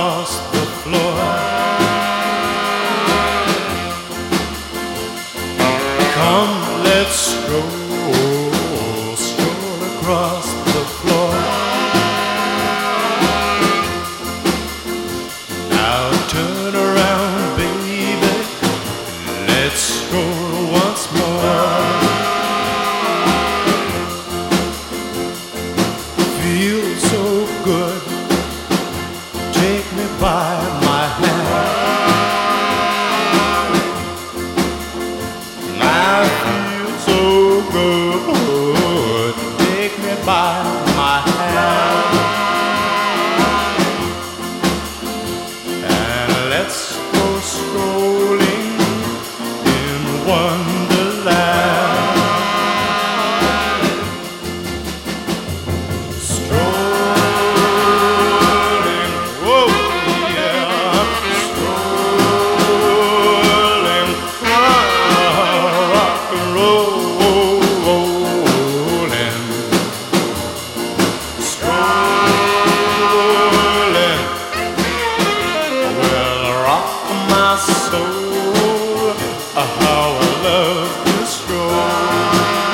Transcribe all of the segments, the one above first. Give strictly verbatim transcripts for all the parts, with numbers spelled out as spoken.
across the floor. Come, let's stroll, stroll across the floor. Now turn around, baby, let's stroll once more. Feels so good, take me by my hand. I feel so good, take me by my hand. And let's go strolling in Wonderland. Strolling, whoa, yeah, strolling, rock and rolling, strolling, will rock my soul. How I love to stroll.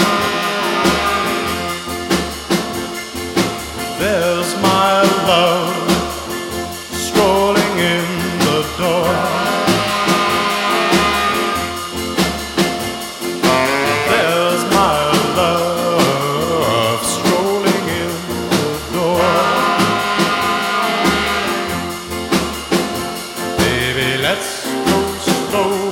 There's my love strolling in the door. There's my love strolling in the door. Baby, let's go stroll.